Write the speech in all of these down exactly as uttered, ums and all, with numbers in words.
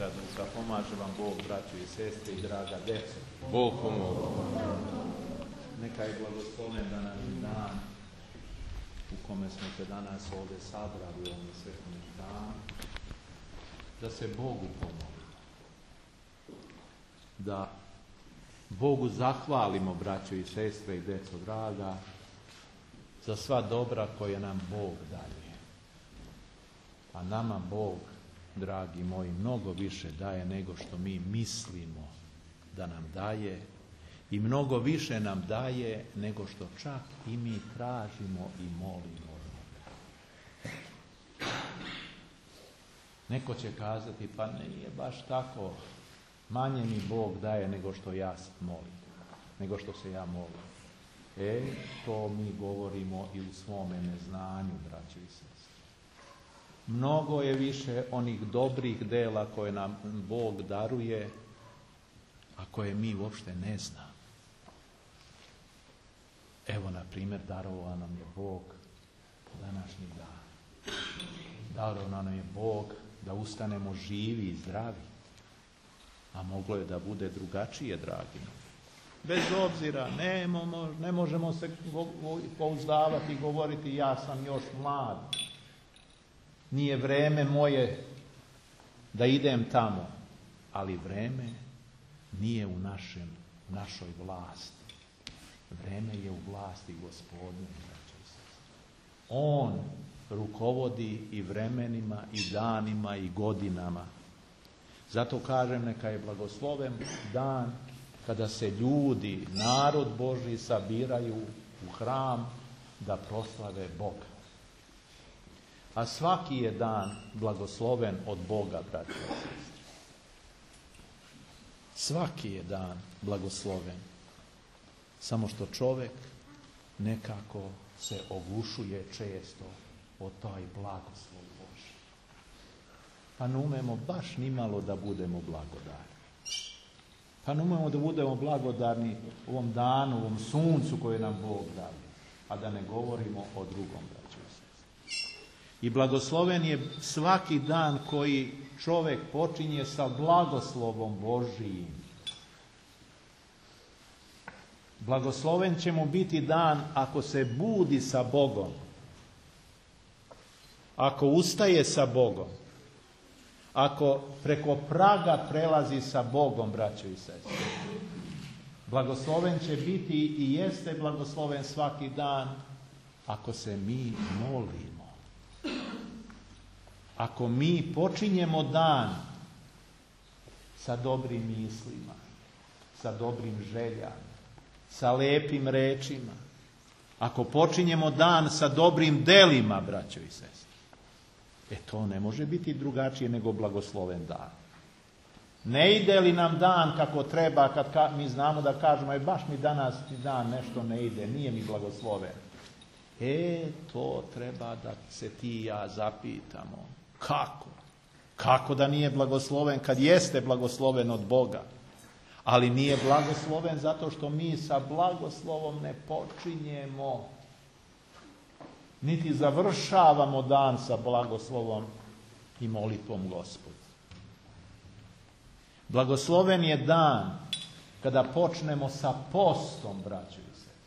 duša. Pomaže vam Bog, braćo i sestre i draga djeco. Bog pomogu. Neka je blagosloven današnji dan u kome smo se danas ovdje sabrali u ovom svetom danu, da se Bogu pomogu, da Bogu zahvalimo, braćo i sestre i djeco draga, za sva dobra koje nam Bog daje. A nama Bog, dragi moji, mnogo više daje nego što mi mislimo da nam daje, i mnogo više nam daje nego što čak i mi tražimo i molimo. Neko će kazati, pa nije baš tako, manje mi Bog daje nego što ja molim, nego što se ja molim. E, to mi govorimo i u svome neznanju, braćo i sestre. Mnogo je više onih dobrih dela koje nam Bog daruje, a koje mi uopšte ne znamo. Evo, na primjer, darovao nam je Bog današnji dan. Darovao nam je Bog da ustanemo živi i zdravi. A moglo je da bude drugačije, dragi. Bez obzira, ne, ne možemo se pouzdavati i govoriti ja sam još mlad. Nije vreme moje da idem tamo. Ali vreme nije u našem, našoj vlasti. Vreme je u vlasti Gospodnje. On rukovodi i vremenima, i danima, i godinama. Zato kažem, neka je blagosloven dan kada se ljudi, narod Božji, sabiraju u hram da proslave Boga. A svaki je dan blagosloven od Boga, braći i sestre. Svaki je dan blagosloven. Samo što čovjek nekako se oglušuje često o taj blagoslov Božji. Pa ne umemo baš nimalo da budemo blagodarni. Pa ne umemo da budemo blagodarni ovom danu, ovom suncu koje nam Bog daje. A da ne govorimo o drugom, braćo i sestre. I blagosloven je svaki dan koji čovjek počinje sa blagoslovom Božijim. Blagosloven će mu biti dan ako se budi sa Bogom. Ako ustaje sa Bogom. Ako preko praga prelazi sa Bogom, braćo i sestre. Blagosloven će biti i jeste blagosloven svaki dan ako se mi molimo. Ako mi počinjemo dan sa dobrim mislima, sa dobrim željama, sa lepim rečima, ako počinjemo dan sa dobrim delima, braćo i sestre, e to ne može biti drugačije nego blagosloven dan. Ne ide li nam dan kako treba, kad ka, mi znamo da kažemo, e baš mi danas dan nešto ne ide, nije mi blagosloven. E, to treba da se ti i ja zapitamo. Kako? Kako da nije blagosloven kad jeste blagosloven od Boga? Ali nije blagosloven zato što mi sa blagoslovom ne počinjemo, niti završavamo dan sa blagoslovom i molitvom Gospodu. Blagosloven je dan kada počnemo sa postom, braćo i sestre.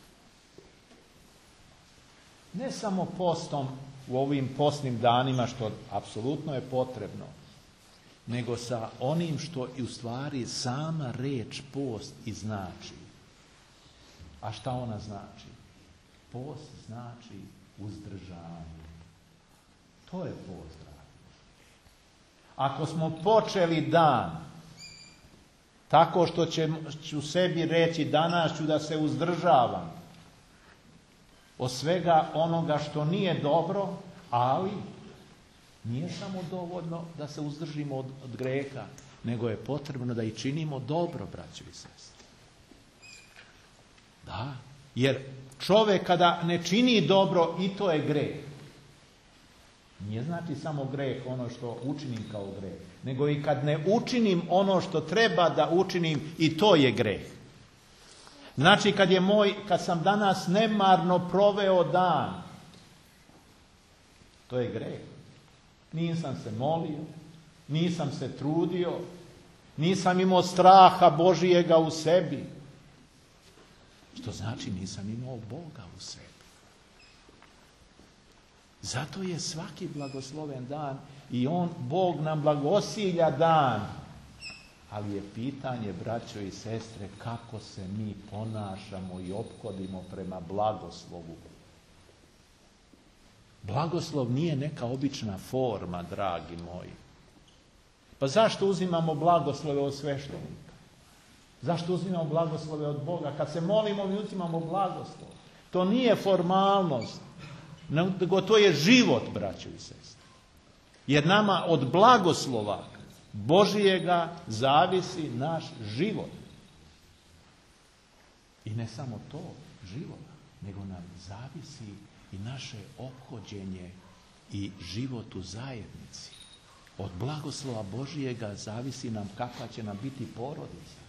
Ne samo postom u ovim postnim danima, što apsolutno je potrebno, nego sa onim što i u stvari sama reč post i znači. A šta ona znači? Post znači uzdržanje. To je post. Ako smo počeli dan tako što ću sebi reći danas ću da se uzdržavam od svega onoga što nije dobro, ali nije samo dovoljno da se uzdržimo od, od greha, nego je potrebno da i činimo dobro, braćo i sestre. Da, jer čovjek kada ne čini dobro, i to je greh. Nije znači samo greh ono što učinim kao greh, nego i kad ne učinim ono što treba da učinim, i to je greh. Znači kad je moj, kad sam danas nemarno proveo dan, to je greh. Nisam se molio, nisam se trudio, nisam imao straha Božijega u sebi. Što znači nisam imao Boga u sebi. Zato je svaki blagosloven dan i on, Bog nam blagosilja dan. Ali je pitanje, braćo i sestre, kako se mi ponašamo i ophodimo prema blagoslovu. Blagoslov nije neka obična forma, dragi moji. Pa zašto uzimamo blagoslove od sveštenika? Zašto uzimamo blagoslove od Boga? Kad se molimo, mi uzimamo blagoslov. To nije formalnost, nego to je život, braćo i sestre. Jer nama od blagoslova Božijega zavisi naš život. I ne samo to, život, nego nam zavisi i naše ophođenje i život u zajednici. Od blagoslova Božijega zavisi nam kakva će nam biti porodica.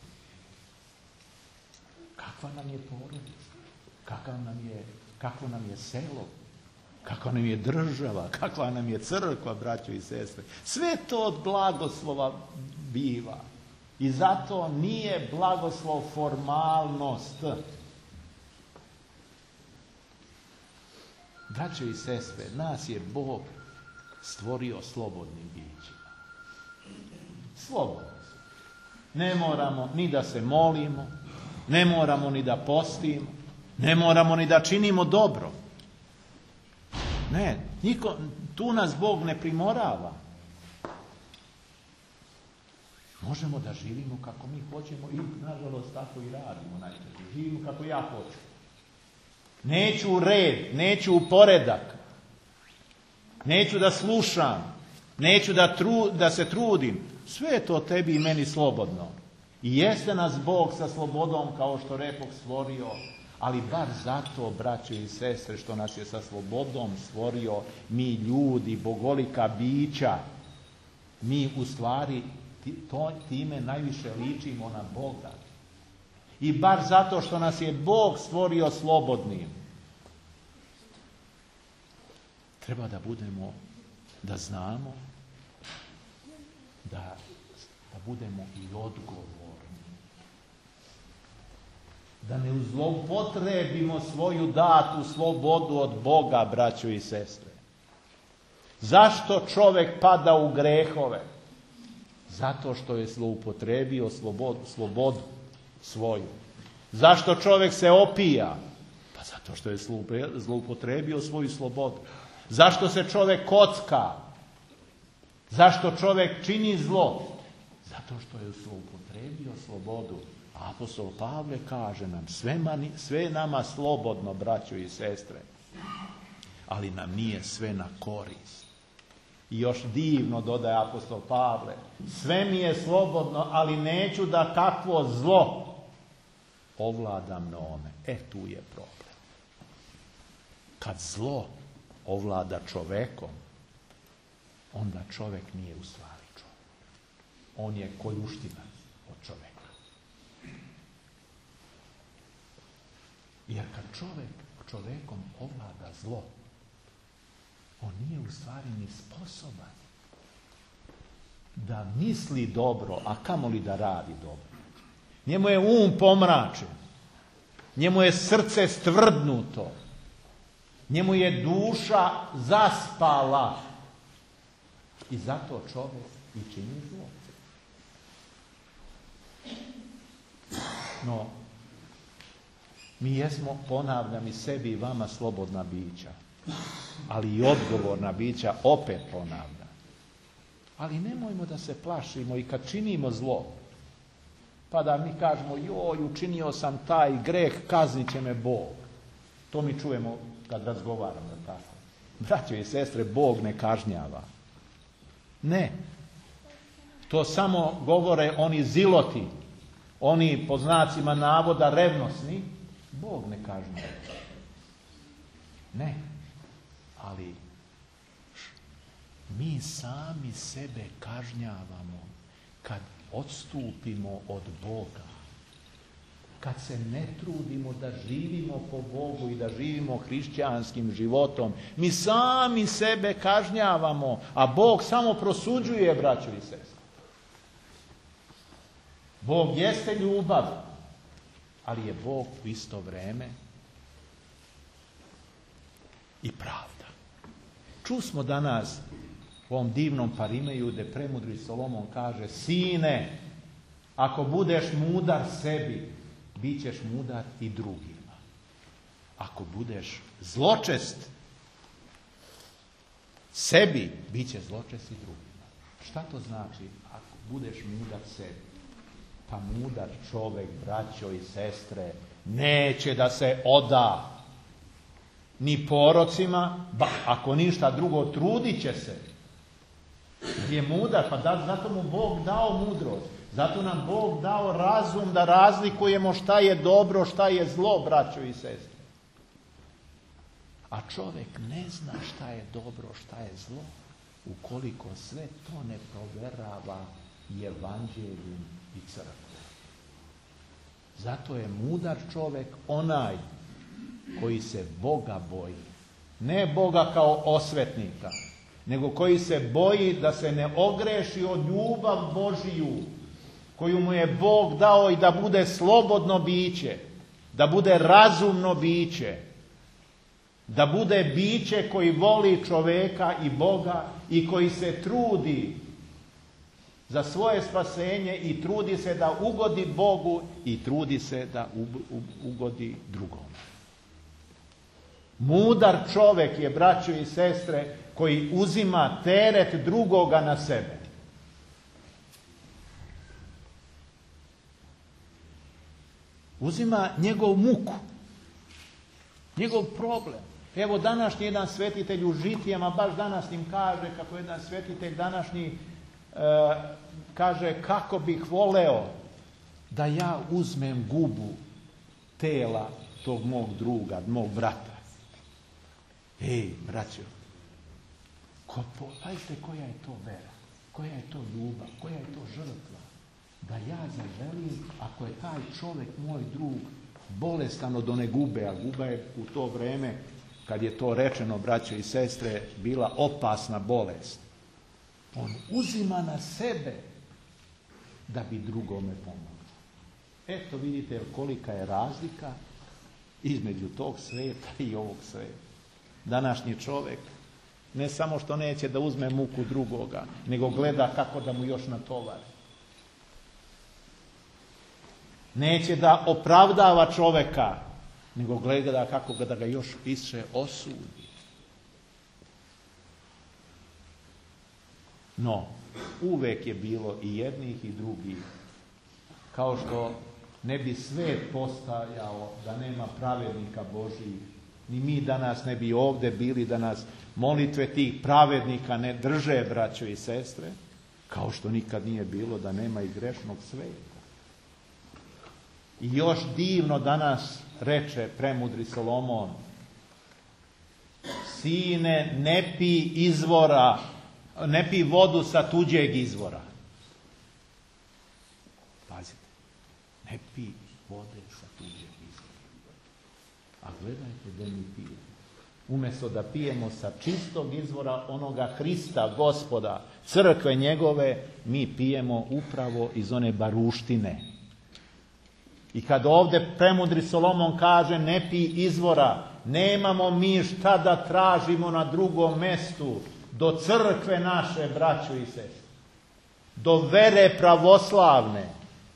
Kakva nam je porodica? Kakav nam je, kakvo nam je selo? Kakva nam je država? Kakva nam je crkva, braćo i sestre? Sve to od blagoslova biva. I zato nije blagoslov formalnost. Braćo i sestre, nas je Bog stvorio slobodnim bićima. Slobodno. Ne moramo ni da se molimo, ne moramo ni da postimo, ne moramo ni da činimo dobro. Ne, niko, tu nas Bog ne primorava. Možemo da živimo kako mi hoćemo i nažalost tako i radimo najčešće. Živimo kako ja hoću. Neću u red, neću u poredak. Neću da slušam, neću da, tru, da se trudim. Sve je to tebi i meni slobodno. I jeste nas Bog sa slobodom, kao što rekoh, stvorio, ali bar zato, braćo i sestre, što nas je sa slobodom stvorio, mi ljudi, bogolika bića, mi u stvari to, time najviše ličimo na Boga. I bar zato što nas je Bog stvorio slobodnim, treba da budemo, da znamo, da, da budemo i odgovorni. Da ne zloupotrebimo svoju datu slobodu od Boga, braćo i sestre. Zašto čovjek pada u grehove? Zato što je zloupotrebio slobodu, slobodu svoju. Zašto čovjek se opija? Pa zato što je zloupotrebio svoju slobodu. Zašto se čovjek kocka? Zašto čovjek čini zlo? Zato što je zloupotrebio slobodu. Apostol Pavle kaže nam, sve, mani, sve je nama slobodno, braćo i sestre, ali nam nije sve na korist. I još divno dodaje apostol Pavle, sve mi je slobodno, ali neću da kakvo zlo ovlada mnome. E, tu je problem. Kad zlo ovlada čovekom, onda čovek nije u stvari čovek. On je koljuštinac od čoveka. Jer kad čovek čovekom ovlada zlo, on nije u stvari ni sposoban da misli dobro, a kamoli da radi dobro. Njemu je um pomračen, njemu je srce stvrdnuto, njemu je duša zaspala i zato čovjek i čini zlo. No, mi jesmo, ponavljam, i sebi i vama slobodna bića, ali i odgovorna bića, opet ponavljam. Ali nemojmo da se plašimo i kad činimo zlo, pa da mi kažemo, joj, učinio sam taj greh, kaznit će me Bog. To mi čujemo kad razgovaramo, tako. Braćo i sestre, Bog ne kažnjava. Ne. To samo govore oni ziloti, oni po znacima navoda revnosni. Bog ne kažnjava. Ne. Ali mi sami sebe kažnjavamo kad odstupimo od Boga. kad se ne trudimo da živimo po Bogu i da živimo hrišćanskim životom, mi sami sebe kažnjavamo, a Bog samo prosuđuje, braćo i sestre. Bog jeste ljubav, ali je Bog u isto vrijeme i pravda. Čusmo danas u ovom divnom parimeju gdje premudri Solomon kaže: sine, ako budeš mudar sebi, bit ćeš mudar i drugima. Ako budeš zločest sebi, bit će zločest i drugima. Šta to znači ako budeš mudar sebi? Pa mudar čovjek, braćo i sestre, neće da se oda ni porocima, ba, ako ništa drugo, trudit će se. Je mudar, pa da, zato mu Bog dao mudrost. Zato nam Bog dao razum da razlikujemo šta je dobro, šta je zlo, braćo i sestre. A čovjek ne zna šta je dobro, šta je zlo, ukoliko sve to ne proverava evanđeljem i crkvom. Zato je mudar čovjek onaj koji se Boga boji. Ne Boga kao osvetnika, nego koji se boji da se ne ogreši od ljubav Božiju, koju mu je Bog dao i da bude slobodno biće, da bude razumno biće, da bude biće koji voli čovjeka i Boga i koji se trudi za svoje spasenje i trudi se da ugodi Bogu i trudi se da ugodi drugom. Mudar čovjek je, braćo i sestre, koji uzima teret drugoga na sebe. Uzima njegov muku, njegov problem. Evo današnji jedan svetitelj u Žitijama, baš danas im kaže, kako jedan svetitelj današnji e, kaže, kako bih voleo da ja uzmem gubu tela tog mog druga, mog brata. Ej, braćo, ko, pazite koja je to vera, koja je to ljubav, koja je to žrtva. Da ja zaželim, ako je taj čovjek, moj drug, bolestan od one gube, a guba je u to vrijeme, kad je to rečeno, braćo i sestre, bila opasna bolest. On uzima na sebe da bi drugome pomogao. Eto vidite kolika je razlika između tog sveta i ovog sveta. Današnji čovjek ne samo što neće da uzme muku drugoga, nego gleda kako da mu još natovari. Neće da opravdava čovjeka, nego gleda kako da ga još više osudi. No, uvek je bilo i jednih i drugih. Kao što ne bi svet postajao da nema pravednika Božijih, ni mi danas ne bi ovdje bili da nas molitve tih pravednika ne drže, braćo i sestre, kao što nikad nije bilo da nema i grešnog sveta. I još divno danas reče premudri Solomon: sine, ne pi izvora, ne pi vodu sa tuđeg izvora. Pazite, ne pi vode sa tuđeg izvora. A gledajte da mi pijemo. Umjesto da pijemo sa čistog izvora onoga Hrista, Gospoda, crkve njegove, mi pijemo upravo iz one baruštine. I kad ovdje premudri Solomon kaže ne pi izvora, nemamo mi šta da tražimo na drugom mjestu do crkve naše, braćo i sestre, do vere pravoslavne.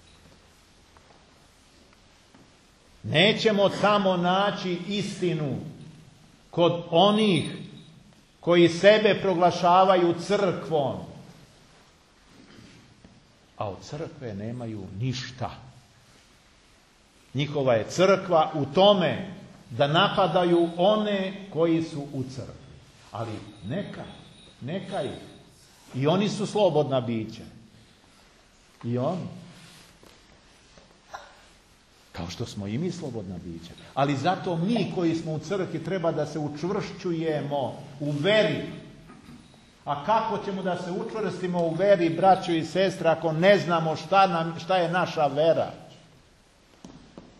Nećemo tamo naći istinu kod onih koji sebe proglašavaju crkvom, a od crkve nemaju ništa. Njihova je crkva u tome da napadaju one koji su u crkvi. Ali neka, neka ih. I oni su slobodna bića. I oni. Kao što smo i mi slobodna bića. Ali zato mi koji smo u crkvi treba da se učvršćujemo u veri. A kako ćemo da se učvrstimo u veri, braćo i sestre, ako ne znamo šta, nam, šta je naša vera?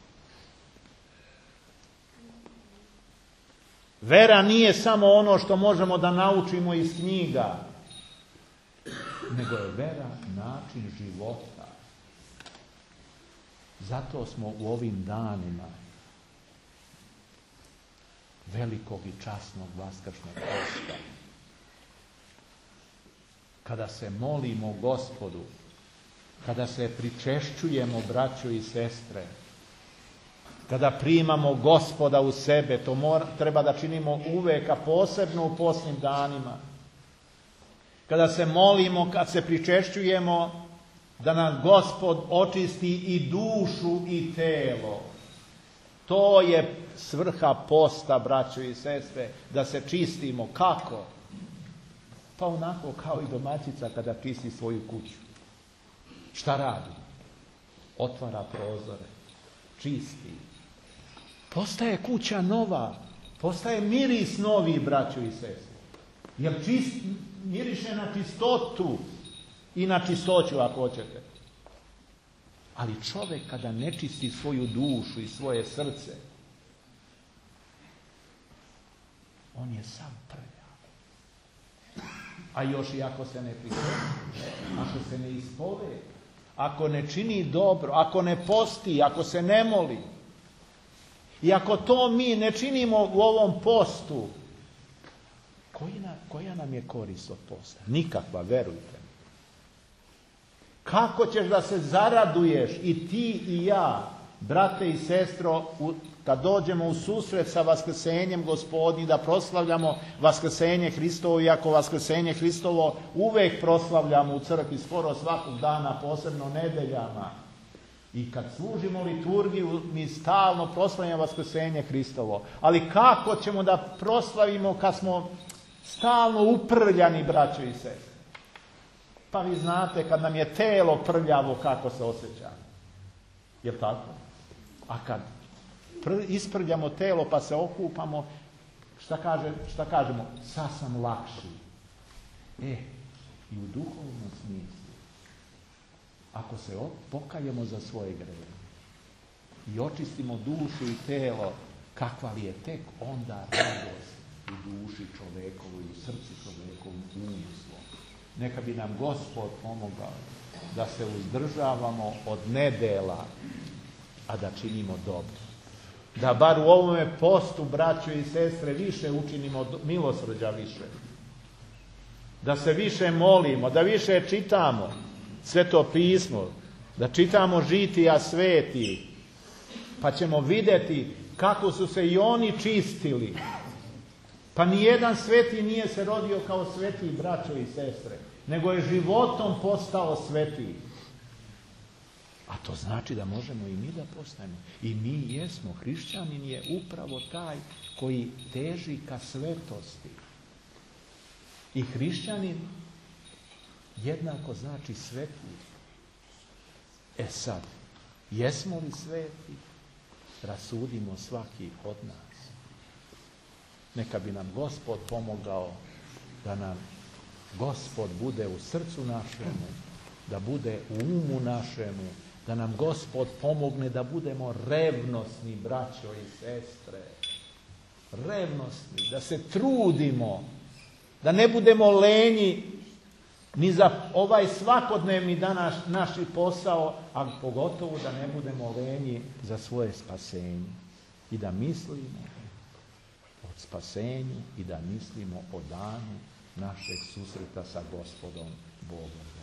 Vera nije samo ono što možemo da naučimo iz knjiga, nego je vera način života. Zato smo u ovim danima velikog i časnog vaskršnjeg posta, kada se molimo Gospodu, kada se pričešćujemo, braćo i sestre, kada primamo Gospoda u sebe, to mora, treba da činimo uvek, a posebno u posnim danima. Kada se molimo, kad se pričešćujemo, da nam Gospod očisti i dušu i telo. To je svrha posta, braćo i sestre, da se čistimo. Kako? Pa onako kao i domaćica kada čisti svoju kuću. Šta radi? Otvara prozore, čisti. Postaje kuća nova, postaje miris novi, braćo i sestre. Jer čist, miriše na čistotu i na čistoću, ako hoćete. Ali čovjek kada ne čisti svoju dušu i svoje srce, on je sam prljav. A još i ako se ne prisjeti, ako se ne ispovedi, ako ne čini dobro, ako ne posti, ako se ne moli, i ako to mi ne činimo u ovom postu, koji na, koja nam je korist od posta? Nikakva, verujte mi. Kako ćeš da se zaraduješ i ti i ja, brate i sestro, u, kad dođemo u susret sa vaskrsenjem Gospodnjim, da proslavljamo vaskrsenje Hristovo, iako vaskrsenje Hristovo uvek proslavljamo u crkvi skoro svakog dana, posebno nedeljama. I kad služimo liturgiju, mi stalno proslavljamo vaskrsenje Hristovo. Ali kako ćemo da proslavimo kad smo stalno uprljani, braćo i sestre? Pa vi znate, kad nam je telo prljavo, kako se osjećamo. Jel tako? A kad isprljamo telo pa se okupamo, šta, kaže, šta kažemo? Sad sam lakši. E, i u duhovnom smislu, ako se pokajemo za svoje grehe i očistimo dušu i telo, kakva li je tek onda radost u duši čovekovu i u srcu čovekovu umu. Neka bi nam Gospod pomogao da se uzdržavamo od nedela, a da činimo dobro. Da bar u ovome postu, braćo i sestre, više učinimo milosrđa više. Da se više molimo, da više čitamo Sveto pismo, da čitamo žitija sveti, pa ćemo vidjeti kako su se i oni čistili. Pa nijedan sveti nije se rodio kao sveti, braćo i sestre, nego je životom postao sveti. A to znači da možemo i mi da postanemo. I mi jesmo. Hrišćanin je upravo taj koji teži ka svetosti. I hrišćanin jednako znači sveti. E sad, jesmo li sveti? Rasudimo svaki od nas. Neka bi nam Gospod pomogao da nam Gospod bude u srcu našemu, da bude u umu našemu, da nam Gospod pomogne da budemo revnosni, braćo i sestre. Revnosni, da se trudimo, da ne budemo lenji ni za ovaj svakodnevni danas naši posao, a pogotovo da ne budemo lenji za svoje spasenje. I da mislimo o spasenju i da mislimo o danu našeg susreta sa Gospodom Bogom.